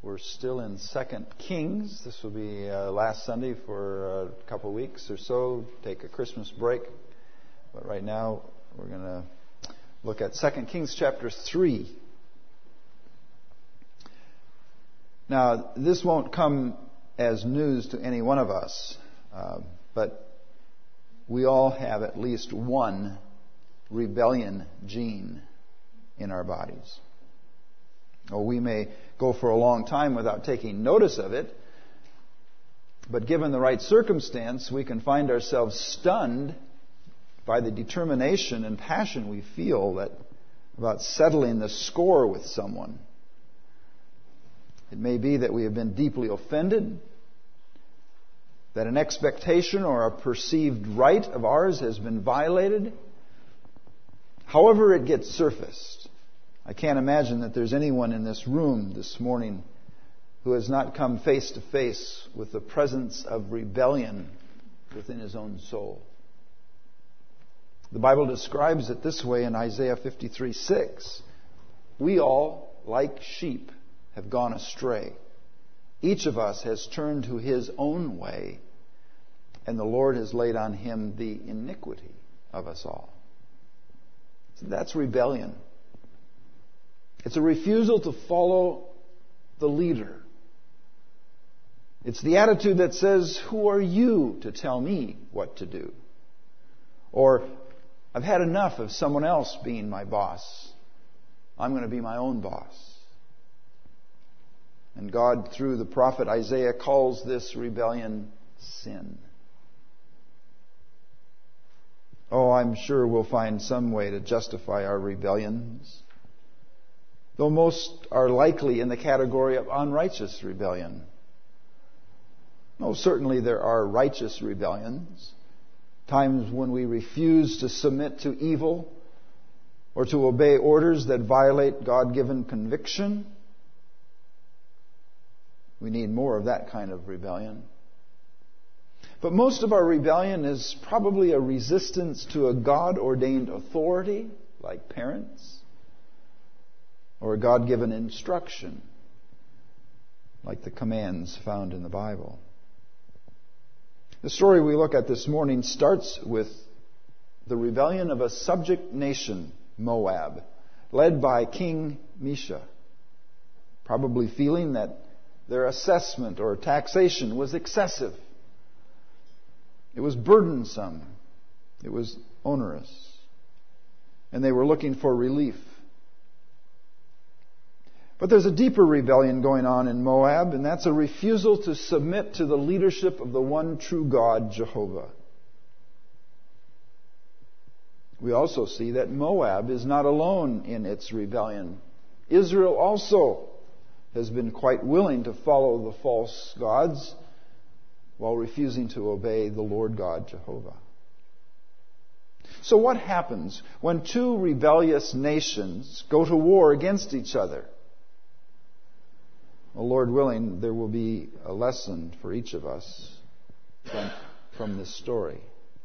We're still in 2 Kings. This will be last Sunday for a couple of weeks or so. Take a Christmas break. But right now we're going to look at 2 Kings chapter 3. Now, this won't come as news to any one of us, but we all have at least one rebellion gene in our bodies. Or we may go for a long time without taking notice of it, but given the right circumstance, we can find ourselves stunned by the determination and passion we feel about settling the score with someone. It may be that we have been deeply offended, that an expectation or a perceived right of ours has been violated. However it gets surfaced, I can't imagine that there's anyone in this room this morning who has not come face to face with the presence of rebellion within his own soul. The Bible describes it this way in Isaiah 53:6. We all, like sheep, have gone astray. Each of us has turned to his own way, and the Lord has laid on him the iniquity of us all. So that's rebellion. It's a refusal to follow the leader. It's the attitude that says, "Who are you to tell me what to do?" Or, "I've had enough of someone else being my boss. I'm going to be my own boss." And God, through the prophet Isaiah, calls this rebellion sin. Oh, I'm sure we'll find some way to justify our rebellions, though most are likely in the category of unrighteous rebellion. No, certainly there are righteous rebellions, times when we refuse to submit to evil or to obey orders that violate God-given conviction. We need more of that kind of rebellion. But most of our rebellion is probably a resistance to a God-ordained authority, like parents, or a God-given instruction, like the commands found in the Bible. The story we look at this morning starts with the rebellion of a subject nation, Moab, led by King Mesha, probably feeling that their assessment or taxation was excessive. It was burdensome. It was onerous. And they were looking for relief. But there's a deeper rebellion going on in Moab, and that's a refusal to submit to the leadership of the one true God, Jehovah. We also see that Moab is not alone in its rebellion. Israel also has been quite willing to follow the false gods while refusing to obey the Lord God, Jehovah. So what happens when two rebellious nations go to war against each other? Well, Lord willing, there will be a lesson for each of us from this story.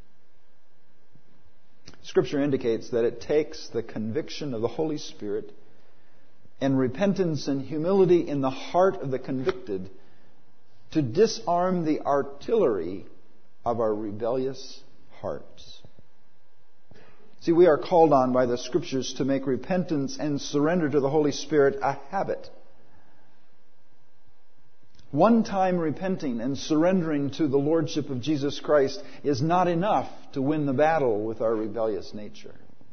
Scripture indicates that it takes the conviction of the Holy Spirit and repentance and humility in the heart of the convicted to disarm the artillery of our rebellious hearts. See, we are called on by the Scriptures to make repentance and surrender to the Holy Spirit a habit. One time repenting and surrendering to the Lordship of Jesus Christ is not enough to win the battle with our rebellious nature.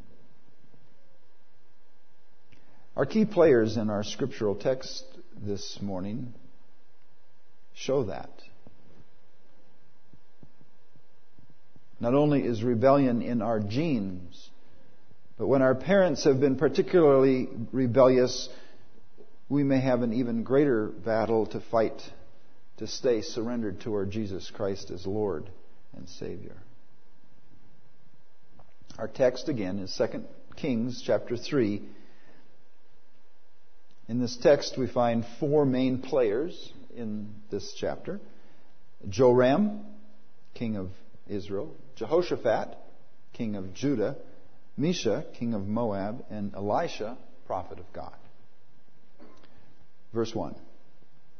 Our key players in our scriptural text this morning show that. Not only is rebellion in our genes, but when our parents have been particularly rebellious, we may have an even greater battle to fight to stay surrendered to our Jesus Christ as Lord and Savior. Our text again is 2 Kings chapter 3. In this text we find four main players in this chapter. Joram, king of Israel; Jehoshaphat, king of Judah; Mesha, king of Moab; and Elisha, prophet of God. Verse 1.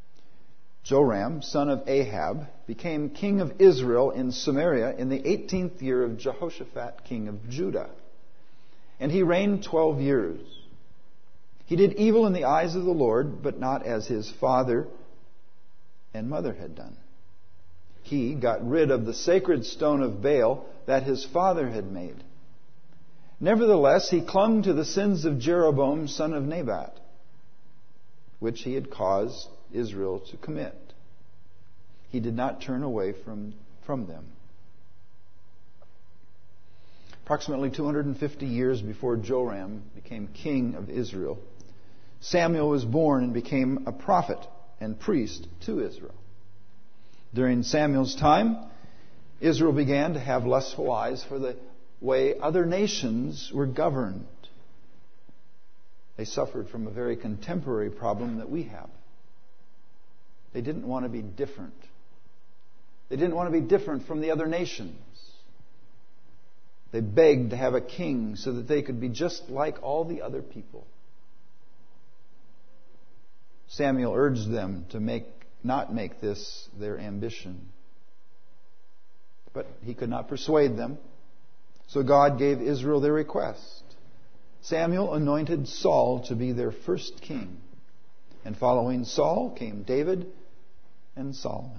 Joram, son of Ahab, became king of Israel in Samaria in the 18th year of Jehoshaphat, king of Judah. And he reigned 12 years. He did evil in the eyes of the Lord, but not as his father and mother had done. He got rid of the sacred stone of Baal that his father had made. Nevertheless, he clung to the sins of Jeroboam, son of Nebat, which he had caused Israel to commit. He did not turn away from them. Approximately 250 years before Joram became king of Israel, Samuel was born and became a prophet and priest to Israel. During Samuel's time, Israel began to have lustful eyes for the way other nations were governed. They suffered from a very contemporary problem that we have. They didn't want to be different. They didn't want to be different from the other nations. They begged to have a king so that they could be just like all the other people. Samuel urged them to not make this their ambition. But he could not persuade them. So God gave Israel their request. Samuel anointed Saul to be their first king. And following Saul came David and Solomon.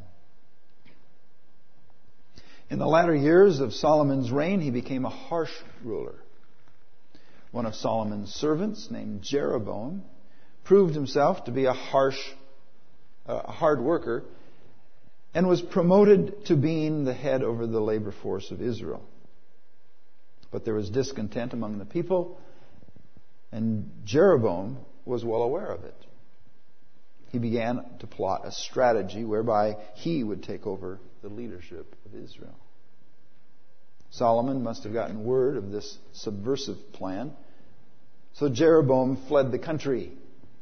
In the latter years of Solomon's reign, he became a harsh ruler. One of Solomon's servants, named Jeroboam, proved himself to be a hard worker and was promoted to being the head over the labor force of Israel. But there was discontent among the people, and Jeroboam was well aware of it. He began to plot a strategy whereby he would take over the leadership of Israel. Solomon must have gotten word of this subversive plan, so Jeroboam fled the country.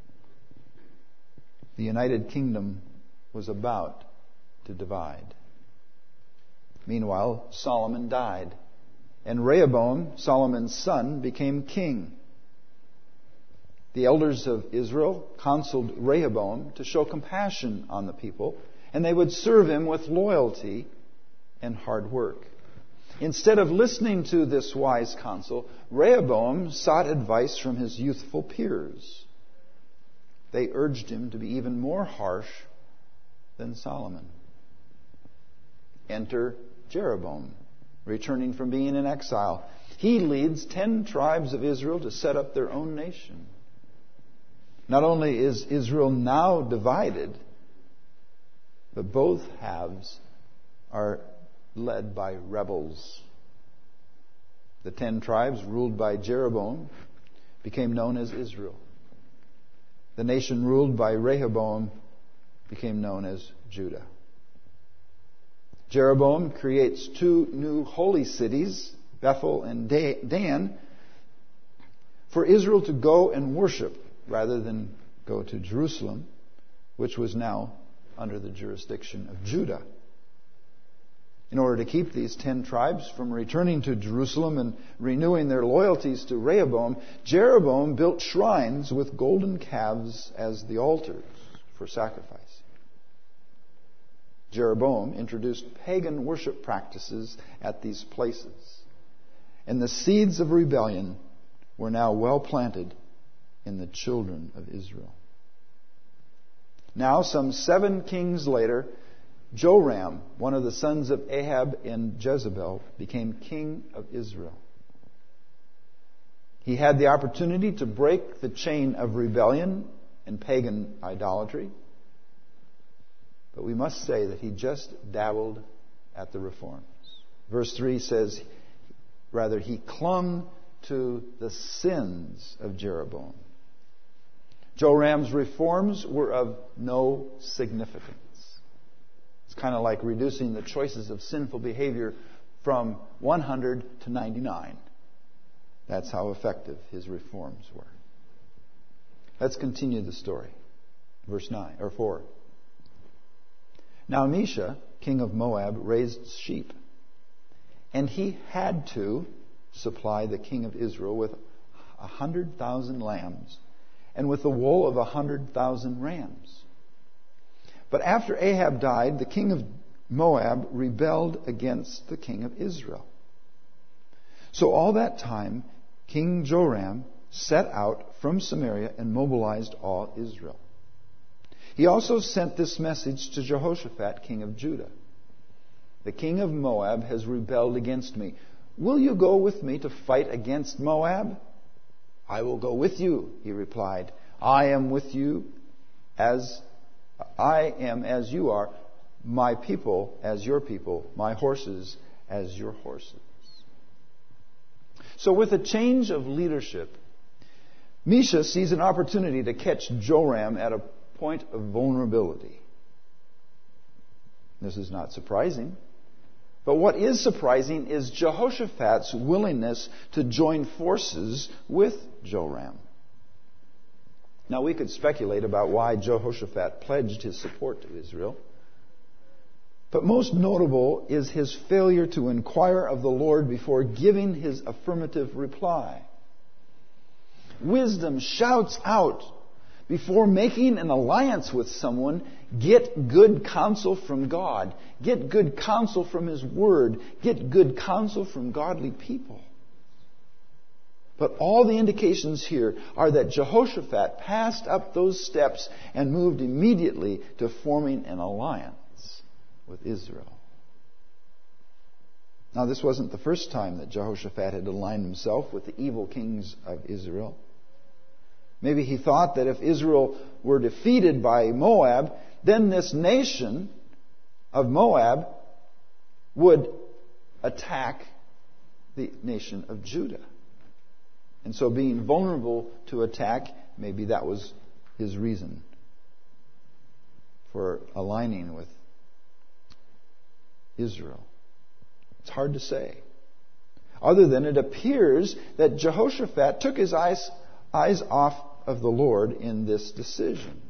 The United Kingdom was about to divide. Meanwhile, Solomon died, and Rehoboam, Solomon's son, became king. The elders of Israel counseled Rehoboam to show compassion on the people, and they would serve him with loyalty and hard work. Instead of listening to this wise counsel, Rehoboam sought advice from his youthful peers. They urged him to be even more harsh than Solomon. Enter Jeroboam, returning from being in exile. He leads 10 tribes of Israel to set up their own nation. Not only is Israel now divided, but both halves are led by rebels. The 10 tribes ruled by Jeroboam became known as Israel. The nation ruled by Rehoboam became known as Judah. Jeroboam creates 2 new holy cities, Bethel and Dan, for Israel to go and worship rather than go to Jerusalem, which was now under the jurisdiction of Judah. In order to keep these 10 tribes from returning to Jerusalem and renewing their loyalties to Rehoboam, Jeroboam built shrines with golden calves as the altars for sacrifice. Jeroboam introduced pagan worship practices at these places, and the seeds of rebellion were now well planted in the children of Israel. Now, some 7 kings later, Joram, one of the sons of Ahab and Jezebel, became king of Israel. He had the opportunity to break the chain of rebellion and pagan idolatry, but we must say that he just dabbled at the reforms. Verse 3 says, rather, he clung to the sins of Jeroboam. Joram's reforms were of no significance. It's kind of like reducing the choices of sinful behavior from 100 to 99. That's how effective his reforms were. Let's continue the story. Verse 4. Now Mesha, king of Moab, raised sheep, and he had to supply the king of Israel with 100,000 lambs and with the wool of 100,000 rams. But after Ahab died, the king of Moab rebelled against the king of Israel. So all that time, King Joram set out from Samaria and mobilized all Israel. He also sent this message to Jehoshaphat, king of Judah. The king of Moab has rebelled against me. Will you go with me to fight against Moab? I will go with you, he replied. I am with you as you are, my people as your people, my horses as your horses. So with a change of leadership, Misha sees an opportunity to catch Joram at a point of vulnerability. This is not surprising. But what is surprising is Jehoshaphat's willingness to join forces with Joram. Now, we could speculate about why Jehoshaphat pledged his support to Israel. But most notable is his failure to inquire of the Lord before giving his affirmative reply. Wisdom shouts out, before making an alliance with someone, get good counsel from God. Get good counsel from His Word. Get good counsel from godly people. But all the indications here are that Jehoshaphat passed up those steps and moved immediately to forming an alliance with Israel. Now, this wasn't the first time that Jehoshaphat had aligned himself with the evil kings of Israel. Maybe he thought that if Israel were defeated by Moab, then this nation of Moab would attack the nation of Judah. And so being vulnerable to attack, maybe that was his reason for aligning with Israel. It's hard to say. Other than it appears that Jehoshaphat took his eyes off of the Lord in this decision.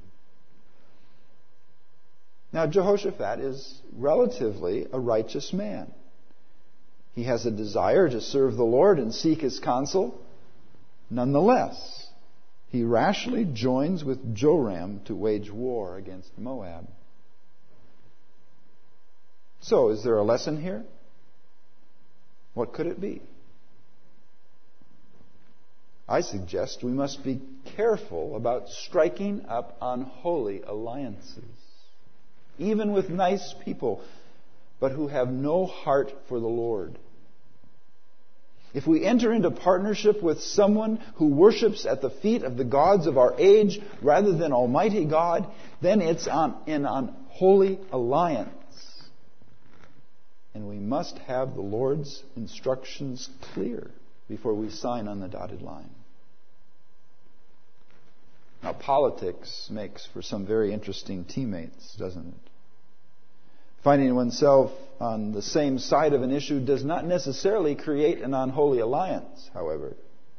Now, Jehoshaphat is relatively a righteous man. He has a desire to serve the Lord and seek His counsel. Nonetheless, he rashly joins with Joram to wage war against Moab. So, is there a lesson here? What could it be? I suggest we must be careful about striking up unholy alliances, even with nice people, but who have no heart for the Lord. If we enter into partnership with someone who worships at the feet of the gods of our age rather than Almighty God, then it's an unholy alliance. And we must have the Lord's instructions clear before we sign on the dotted line. Now, politics makes for some very interesting teammates, doesn't it? Finding oneself on the same side of an issue does not necessarily create an unholy alliance, however.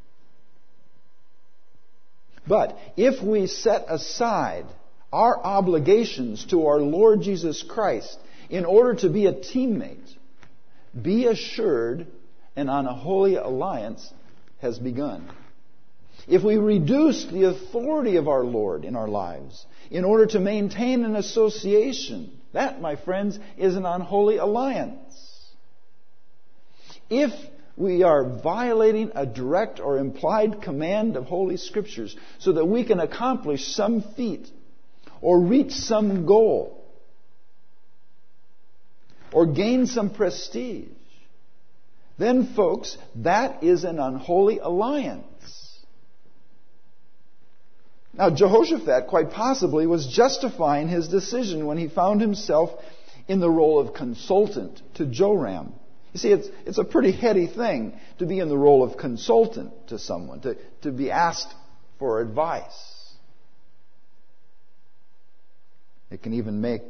But if we set aside our obligations to our Lord Jesus Christ in order to be a teammate, be assured an unholy alliance has begun. If we reduce the authority of our Lord in our lives in order to maintain an association, that, my friends, is an unholy alliance. If we are violating a direct or implied command of Holy Scriptures so that we can accomplish some feat or reach some goal or gain some prestige, then, folks, that is an unholy alliance. Now, Jehoshaphat quite possibly was justifying his decision when he found himself in the role of consultant to Joram. You see, it's a pretty heady thing to be in the role of consultant to someone, to be asked for advice. It can even make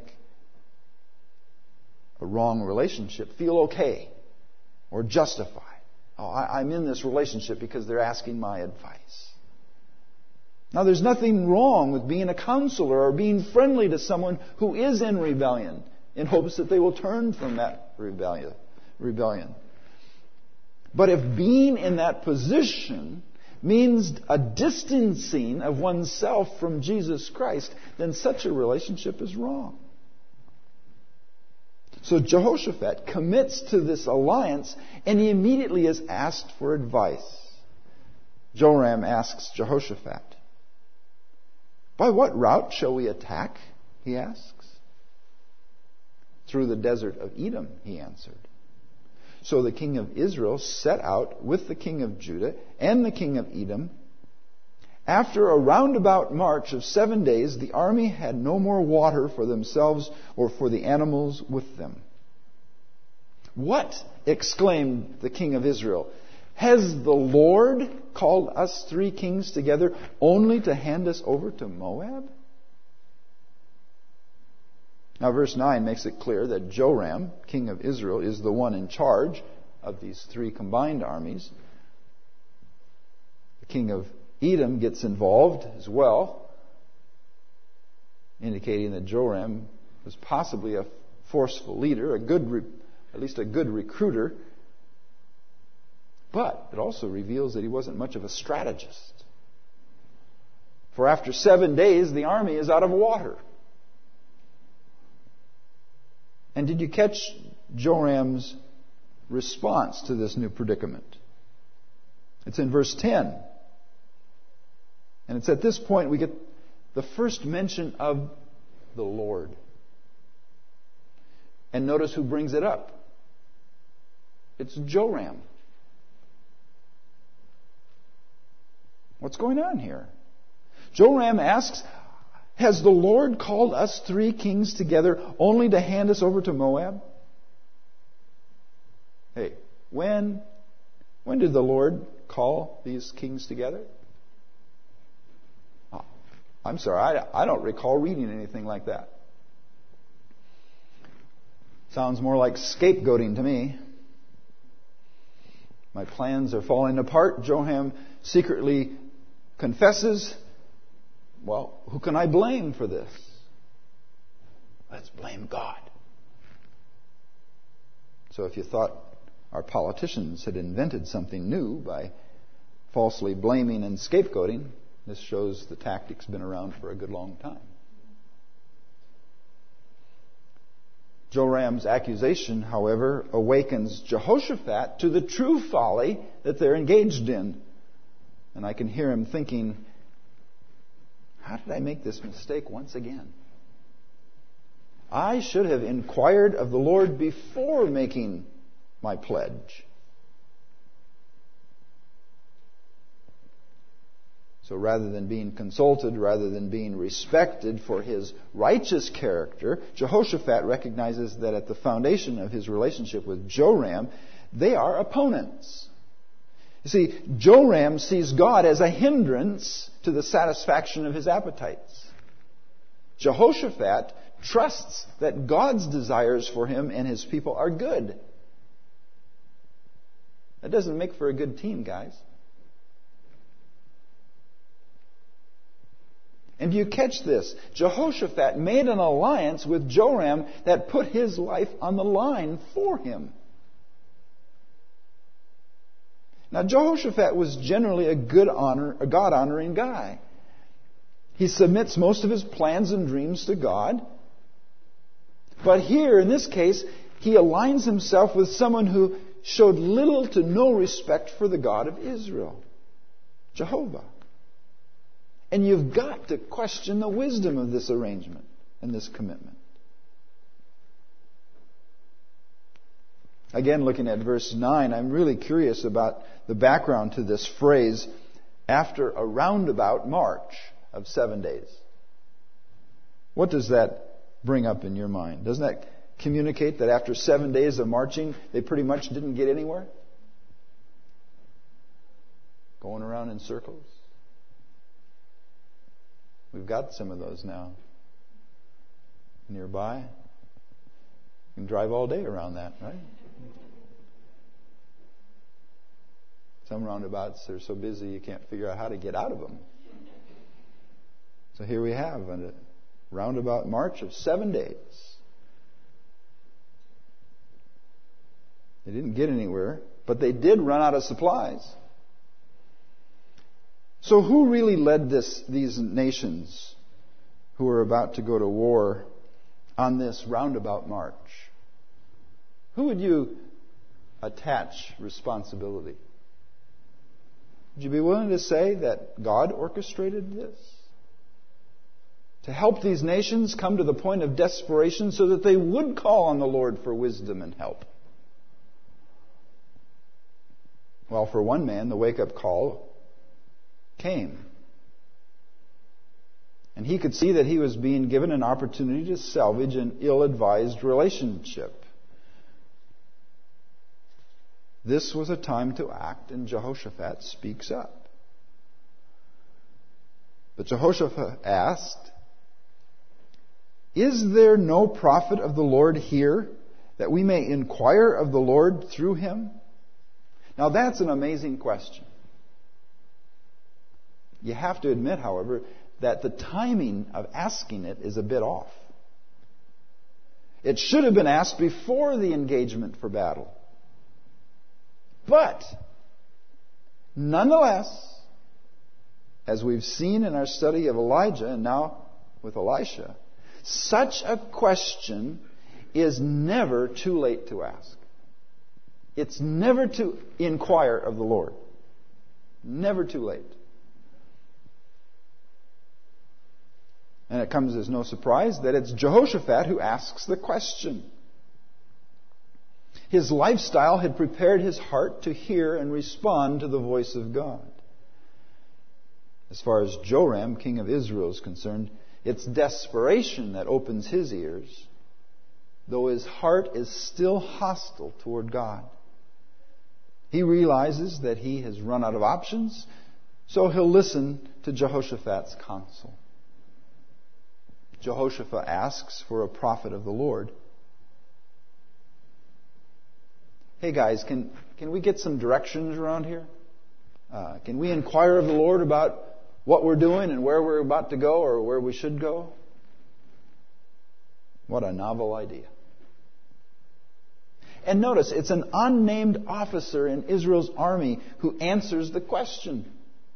a wrong relationship feel okay or justified. Oh, I'm in this relationship because they're asking my advice. Now, there's nothing wrong with being a counselor or being friendly to someone who is in rebellion in hopes that they will turn from that rebellion. But if being in that position means a distancing of oneself from Jesus Christ, then such a relationship is wrong. So Jehoshaphat commits to this alliance, and he immediately is asked for advice. Joram asks Jehoshaphat, "By what route shall we attack?" he asks. "Through the desert of Edom," he answered. So the king of Israel set out with the king of Judah and the king of Edom. After a roundabout march of 7 days, the army had no more water for themselves or for the animals with them. "What?" exclaimed the king of Israel. "Has the Lord called us 3 kings together only to hand us over to Moab?" Now verse 9 makes it clear that Joram, king of Israel, is the one in charge of these 3 combined armies. The king of Edom gets involved as well, indicating that Joram was possibly a forceful leader, at least a good recruiter. But it also reveals that he wasn't much of a strategist. For after 7 days, the army is out of water. And did you catch Joram's response to this new predicament? It's in verse 10. And it's at this point we get the first mention of the Lord. And notice who brings it up. It's Joram. What's going on here? Joram asks, "Has the Lord called us 3 kings together only to hand us over to Moab?" Hey, when did the Lord call these kings together? I'm sorry, I don't recall reading anything like that. Sounds more like scapegoating to me. My plans are falling apart. Joram secretly confesses, "Well, who can I blame for this? Let's blame God." So if you thought our politicians had invented something new by falsely blaming and scapegoating, this shows the tactic's been around for a good long time. Joram's accusation, however, awakens Jehoshaphat to the true folly that they're engaged in. And I can hear him thinking, how did I make this mistake once again? I should have inquired of the Lord before making my pledge. So rather than being consulted, rather than being respected for his righteous character, Jehoshaphat recognizes that at the foundation of his relationship with Joram, they are opponents. You see, Joram sees God as a hindrance to the satisfaction of his appetites. Jehoshaphat trusts that God's desires for him and his people are good. That doesn't make for a good team, guys. And do you catch this? Jehoshaphat made an alliance with Joram that put his life on the line for him. Now, Jehoshaphat was generally a God-honoring guy. He submits most of his plans and dreams to God. But here, in this case, he aligns himself with someone who showed little to no respect for the God of Israel, Jehovah. And you've got to question the wisdom of this arrangement and this commitment. Again, looking at verse 9, I'm really curious about the background to this phrase, "after a roundabout march of 7 days." What does that bring up in your mind? Doesn't that communicate that after 7 days of marching, they pretty much didn't get anywhere? Going around in circles. We've got some of those now nearby. You can drive all day around that, right? Some roundabouts are so busy you can't figure out how to get out of them. So here we have a roundabout march of 7 days. They didn't get anywhere, but they did run out of supplies. So who really led these nations who are about to go to war on this roundabout march? Who would you attach responsibility? Would you be willing to say that God orchestrated this? To help these nations come to the point of desperation so that they would call on the Lord for wisdom and help? Well, for one man, the wake-up call came. And he could see that he was being given an opportunity to salvage an ill-advised relationship. This was a time to act, and Jehoshaphat speaks up. But Jehoshaphat asked, "Is there no prophet of the Lord here, that we may inquire of the Lord through him?" Now that's an amazing question. You have to admit, however, that the timing of asking it is a bit off. It should have been asked before the engagement for battle. But, nonetheless, as we've seen in our study of Elijah and now with Elisha, such a question is never too late to ask. It's never to inquire of the Lord. Never too late. And it comes as no surprise that it's Jehoshaphat who asks the question. His lifestyle had prepared his heart to hear and respond to the voice of God. As far as Joram, king of Israel, is concerned, it's desperation that opens his ears, though his heart is still hostile toward God. He realizes that he has run out of options, so he'll listen to Jehoshaphat's counsel. Jehoshaphat asks for a prophet of the Lord. Hey guys, can we get some directions around here? Can we inquire of the Lord about what we're doing and where we're about to go or where we should go? What a novel idea. And notice, it's an unnamed officer in Israel's army who answers the question.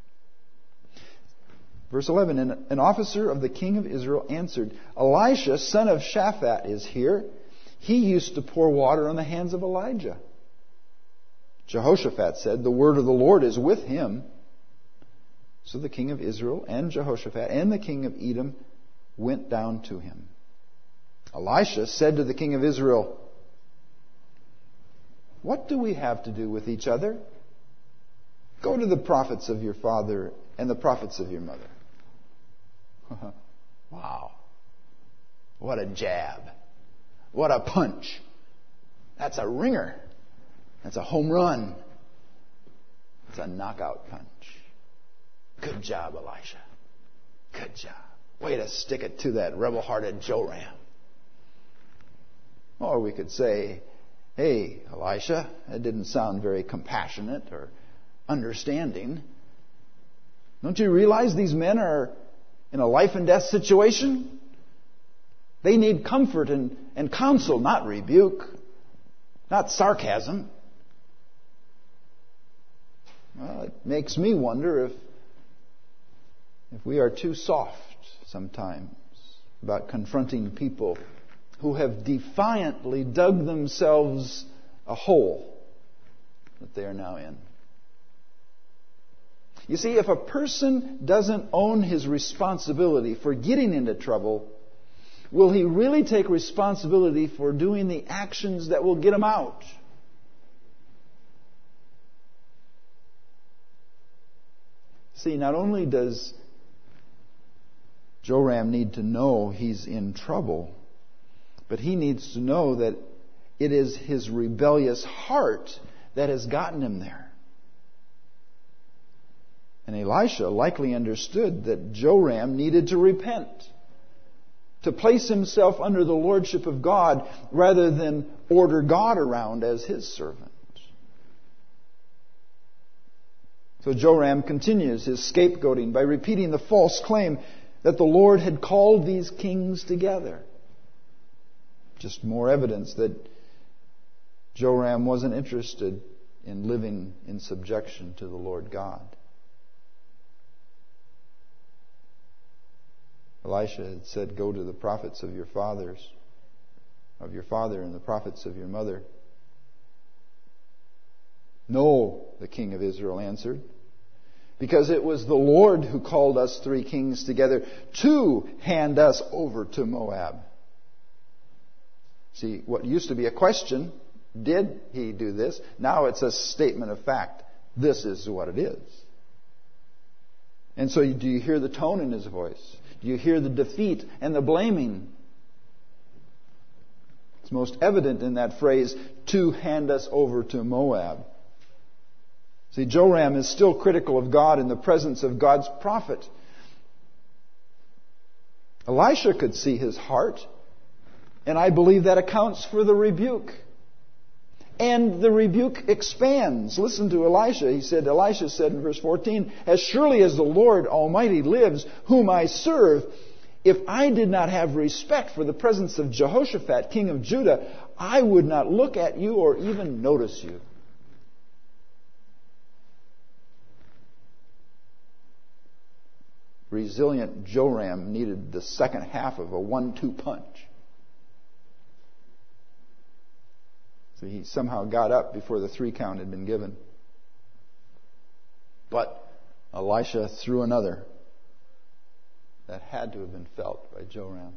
Verse 11, and an officer of the king of Israel answered, "Elisha, son of Shaphat, is here. He used to pour water on the hands of Elijah." Jehoshaphat said, "The word of the Lord is with him." So the king of Israel and Jehoshaphat and the king of Edom went down to him. Elisha said to the king of Israel, "What do we have to do with each other? Go to the prophets of your father and the prophets of your mother." Wow. What a jab. What a punch. That's a ringer. That's a home run. It's a knockout punch. Good job, Elisha. Good job. Way to stick it to that rebel-hearted Joram. Or we could say, "Hey, Elisha, that didn't sound very compassionate or understanding. Don't you realize these men are in a life and death situation? They need comfort and counsel, not rebuke, not sarcasm." Well, it makes me wonder if we are too soft sometimes about confronting people who have defiantly dug themselves a hole that they are now in. You see, if a person doesn't own his responsibility for getting into trouble, will he really take responsibility for doing the actions that will get him out? See, not only does Joram need to know he's in trouble, but he needs to know that it is his rebellious heart that has gotten him there. And Elisha likely understood that Joram needed to repent, to place himself under the lordship of God rather than order God around as his servant. So Joram continues his scapegoating by repeating the false claim that the Lord had called these kings together. Just more evidence that Joram wasn't interested in living in subjection to the Lord God. Elisha had said, "Go to the prophets of your father and the prophets of your mother." "No," the king of Israel answered, "because it was the Lord who called us 3 kings together to hand us over to Moab." See, what used to be a question, did he do this? Now it's a statement of fact. This is what it is. And so do you hear the tone in his voice? Do you hear the defeat and the blaming? It's most evident in that phrase, "to hand us over to Moab." See, Joram is still critical of God in the presence of God's prophet. Elisha could see his heart, and I believe that accounts for the rebuke. And the rebuke expands. Listen to Elisha. Elisha said in verse 14, "As surely as the Lord Almighty lives, whom I serve, if I did not have respect for the presence of Jehoshaphat, king of Judah, I would not look at you or even notice you." Resilient Joram needed the second half of a 1-2 punch. So he somehow got up before the 3 count had been given. But Elisha threw another that had to have been felt by Joram.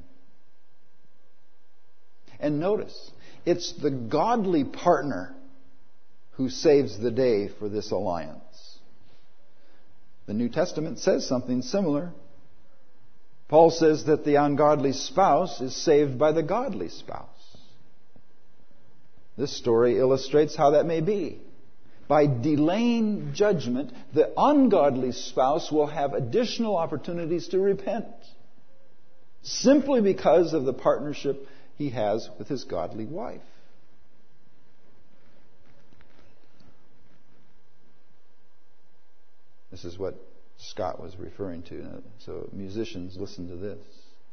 And notice, it's the godly partner who saves the day for this alliance. The New Testament says something similar. Paul says that the ungodly spouse is saved by the godly spouse. This story illustrates how that may be. By delaying judgment, the ungodly spouse will have additional opportunities to repent, simply because of the partnership he has with his godly wife. This is what Scott was referring to. So musicians, listen to this.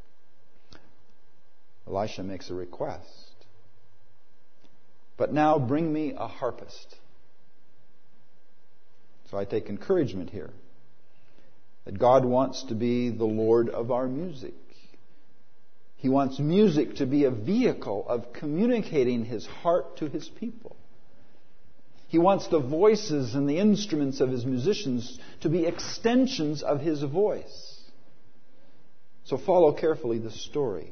Elisha makes a request. "But now bring me a harpist." So I take encouragement here that God wants to be the Lord of our music. He wants music to be a vehicle of communicating His heart to His people. He wants the voices and the instruments of His musicians to be extensions of His voice. So follow carefully the story.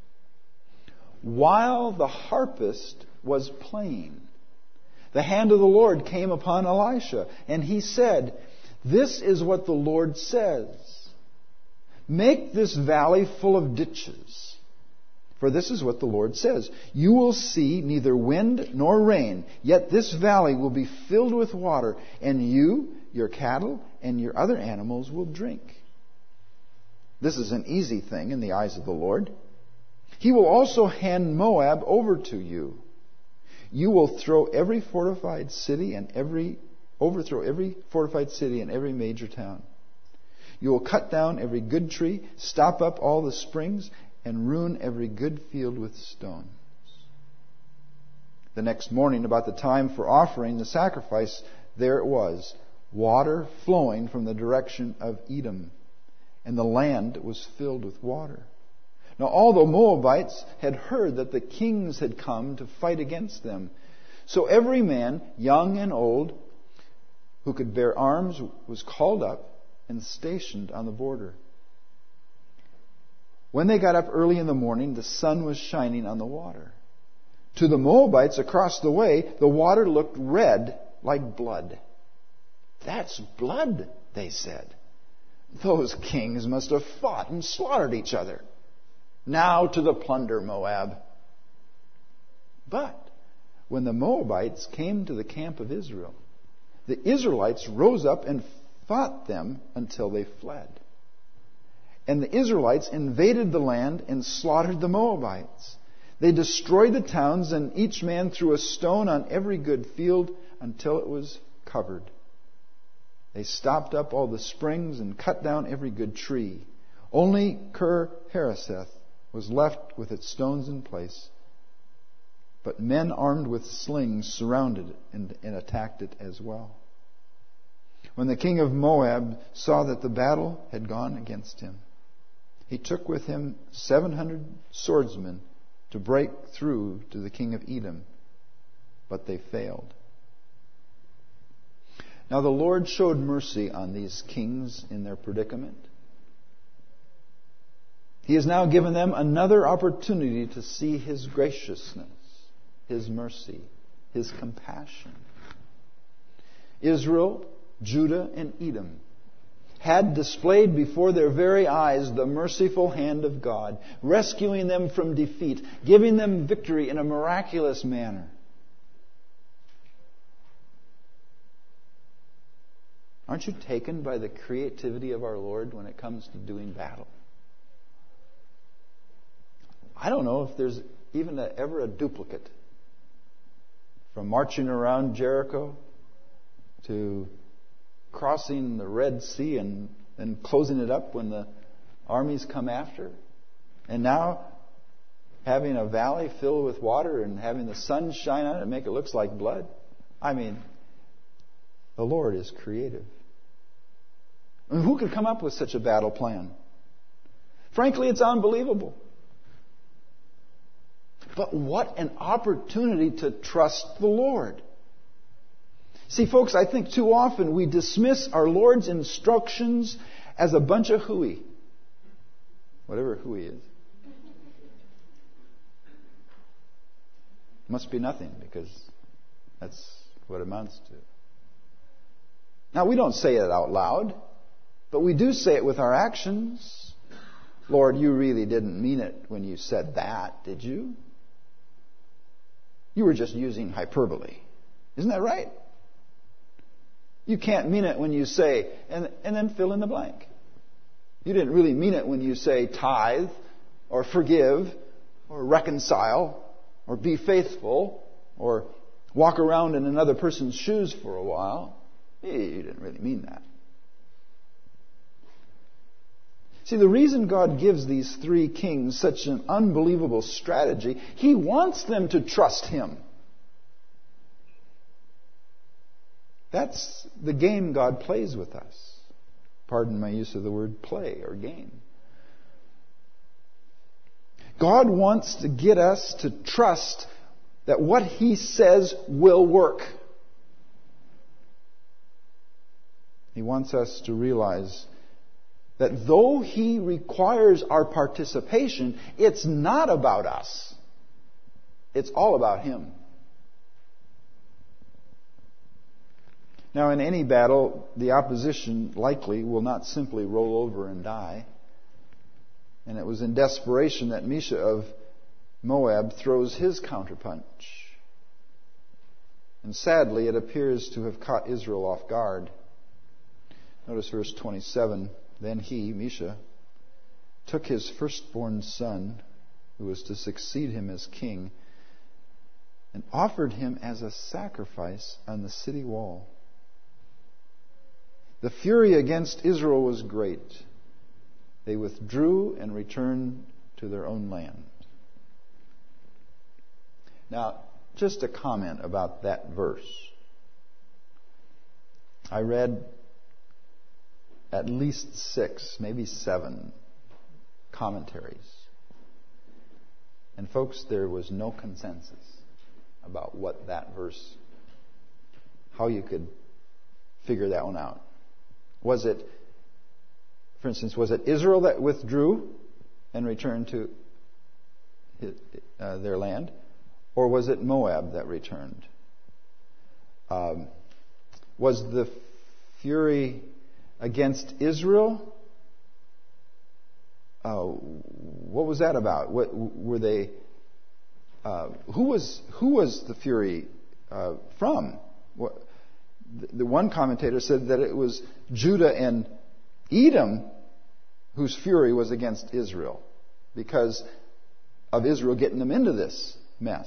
While the harpist was playing, the hand of the Lord came upon Elisha, and he said, "This is what the Lord says. Make this valley full of ditches. For this is what the Lord says. You will see neither wind nor rain, yet this valley will be filled with water, and you, your cattle, and your other animals will drink. This is an easy thing in the eyes of the Lord. He will also hand Moab over to you. You will overthrow every fortified city and every major town. You will cut down every good tree, stop up all the springs, and ruin every good field with stones." The next morning, about the time for offering the sacrifice, there it was, water flowing from the direction of Edom, and the land was filled with water. Now all the Moabites had heard that the kings had come to fight against them. So every man, young and old, who could bear arms was called up and stationed on the border. When they got up early in the morning, the sun was shining on the water. To the Moabites across the way, the water looked red like blood. "That's blood," they said. "Those kings must have fought and slaughtered each other. Now to the plunder, Moab." But when the Moabites came to the camp of Israel, the Israelites rose up and fought them until they fled. And the Israelites invaded the land and slaughtered the Moabites. They destroyed the towns, and each man threw a stone on every good field until it was covered. They stopped up all the springs and cut down every good tree. Only Kir-Hareseth was left with its stones in place. But men armed with slings surrounded it and attacked it as well. When the king of Moab saw that the battle had gone against him, he took with him 700 swordsmen to break through to the king of Edom, but they failed. Now the Lord showed mercy on these kings in their predicament. He has now given them another opportunity to see His graciousness, His mercy, His compassion. Israel, Judah, and Edom had displayed before their very eyes the merciful hand of God, rescuing them from defeat, giving them victory in a miraculous manner. Aren't you taken by the creativity of our Lord when it comes to doing battle? I don't know if there's even ever a duplicate. From marching around Jericho to crossing the Red Sea and then closing it up when the armies come after. And now having a valley filled with water and having the sun shine on it and make it look like blood. I mean, the Lord is creative. I mean, who could come up with such a battle plan? Frankly, it's unbelievable. But what an opportunity to trust the Lord. See, folks, I think too often we dismiss our Lord's instructions as a bunch of hooey. Whatever hooey is. Must be nothing, because that's what it amounts to. Now, we don't say it out loud, but we do say it with our actions. Lord, you really didn't mean it when you said that, did you? You were just using hyperbole. Isn't that right? You can't mean it when you say, and then fill in the blank. You didn't really mean it when you say tithe, or forgive, or reconcile, or be faithful, or walk around in another person's shoes for a while. You didn't really mean that. See, the reason God gives these three kings such an unbelievable strategy, He wants them to trust Him. That's the game God plays with us. Pardon my use of the word play or game. God wants to get us to trust that what He says will work. He wants us to realize that though He requires our participation, it's not about us. It's all about Him. Now, in any battle, the opposition likely will not simply roll over and die. And it was in desperation that Misha of Moab throws his counterpunch. And sadly, it appears to have caught Israel off guard. Notice verse 27. Then he, Misha, took his firstborn son, who was to succeed him as king, and offered him as a sacrifice on the city wall. The fury against Israel was great. They withdrew and returned to their own land. Now, just a comment about that verse. I read at least 6, maybe 7 commentaries. And folks, there was no consensus about what that verse, how you could figure that one out. Was it, for instance, was it Israel that withdrew and returned to their land? Or was it Moab that returned? Was the fury against Israel? What was that about? What were they? Who was the fury from? The one commentator said that it was Judah and Edom whose fury was against Israel because of Israel getting them into this mess.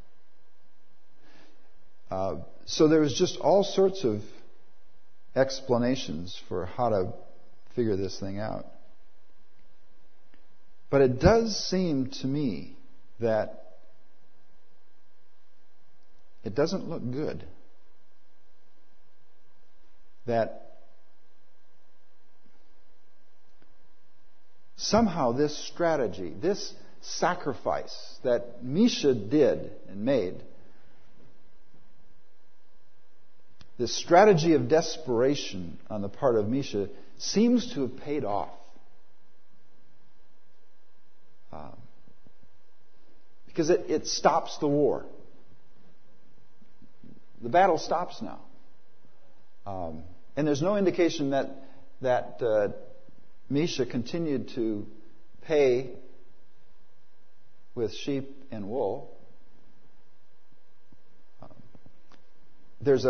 So there was just all sorts of explanations for how to figure this thing out. But it does seem to me that it doesn't look good. That somehow this strategy, this sacrifice that Misha did and made, this strategy of desperation on the part of Misha seems to have paid off. Because it stops the war. The battle stops now. And there's no indication that Misha continued to pay with sheep and wool. There's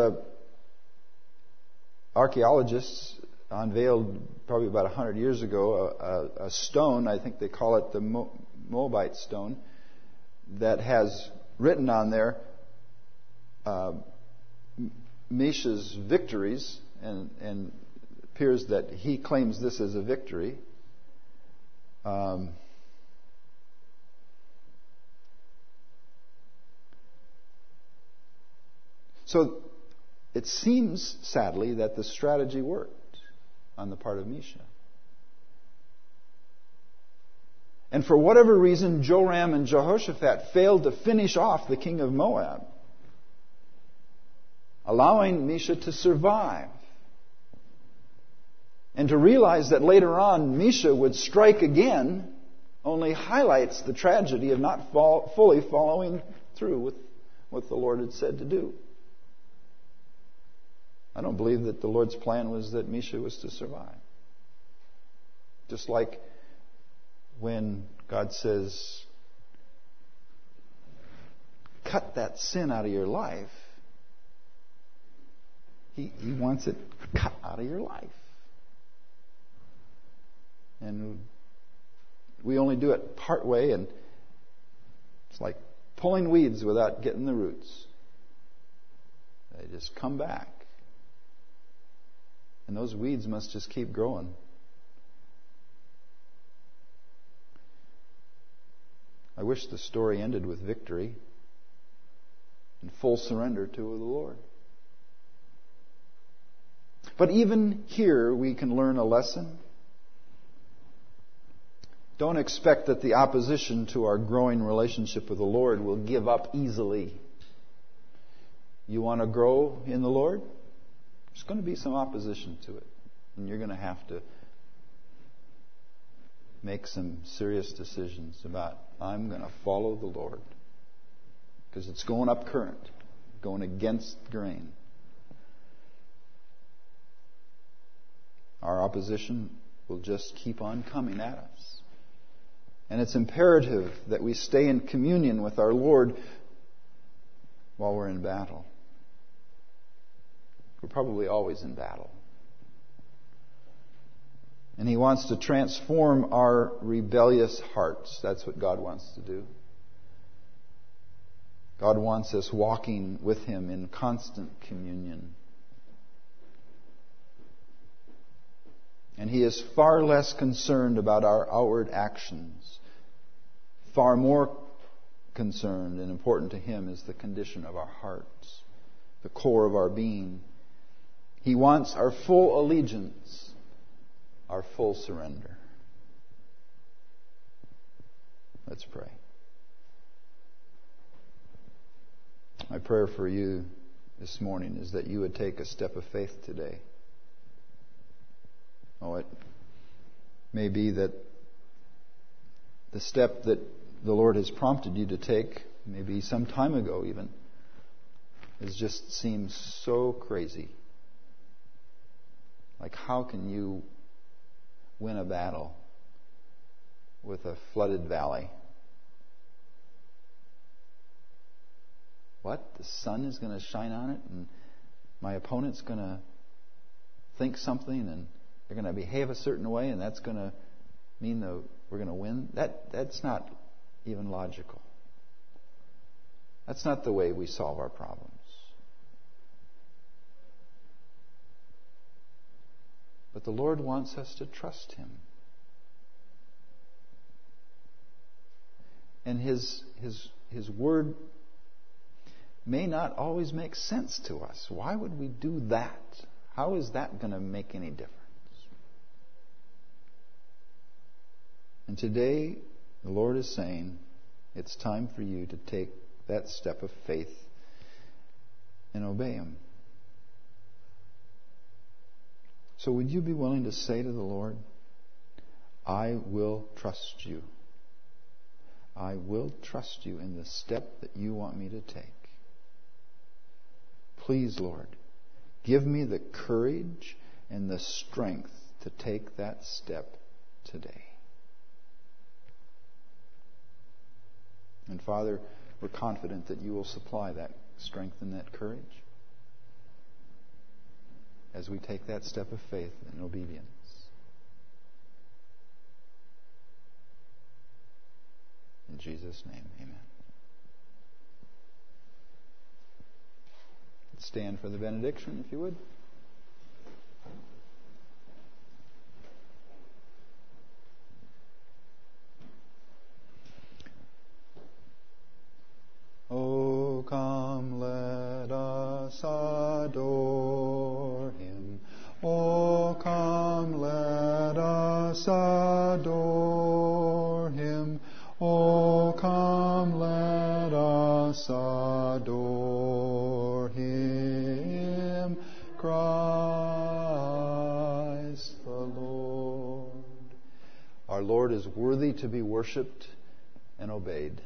archaeologists unveiled probably about 100 years ago a stone, I think they call it the Moabite stone, that has written on there Misha's victories, and it appears that he claims this as a victory. So it seems, sadly, that the strategy worked on the part of Misha. And for whatever reason, Joram and Jehoshaphat failed to finish off the king of Moab, allowing Misha to survive. And to realize that later on Misha would strike again only highlights the tragedy of not fully following through with what the Lord had said to do. I don't believe that the Lord's plan was that Misha was to survive. Just like when God says, cut that sin out of your life, He wants it cut out of your life. And we only do it part way, and it's like pulling weeds without getting the roots. They just come back. And those weeds must just keep growing. I wish the story ended with victory and full surrender to the Lord. But even here we can learn a lesson. Don't expect that the opposition to our growing relationship with the Lord will give up easily. You want to grow in the Lord? There's going to be some opposition to it. And you're going to have to make some serious decisions about, I'm going to follow the Lord. Because it's going up current, going against grain. Our opposition will just keep on coming at us. And it's imperative that we stay in communion with our Lord while we're in battle. We're probably always in battle. And He wants to transform our rebellious hearts. That's what God wants to do. God wants us walking with Him in constant communion. And He is far less concerned about our outward actions. Far more concerned and important to Him is the condition of our hearts, the core of our being. He wants our full allegiance, our full surrender. Let's pray. My prayer for you this morning is that you would take a step of faith today. Oh, it may be that the step that the Lord has prompted you to take, maybe some time ago even, it just seems so crazy. Like, how can you win a battle with a flooded valley? What? The sun is going to shine on it, and my opponent's going to think something, and they're going to behave a certain way, and that's going to mean that we're going to win? That's not even logical. That's not the way we solve our problems. But the Lord wants us to trust Him. And His Word may not always make sense to us. Why would we do that? How is that going to make any difference? And today, the Lord is saying, it's time for you to take that step of faith and obey Him. So would you be willing to say to the Lord, I will trust you. I will trust you in the step that you want me to take. Please, Lord, give me the courage and the strength to take that step today. And Father, we're confident that you will supply that strength and that courage as we take that step of faith and obedience. In Jesus' name, amen. Stand for the benediction, if you would. Oh, come, let us adore Him. Oh, come, let us adore Him. Oh, come, let us adore Him, Christ the Lord. Our Lord is worthy to be worshipped and obeyed.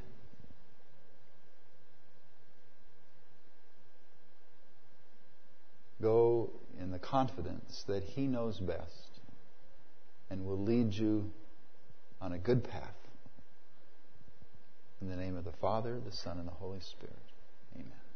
Go in the confidence that He knows best and will lead you on a good path. In the name of the Father, the Son, and the Holy Spirit. Amen.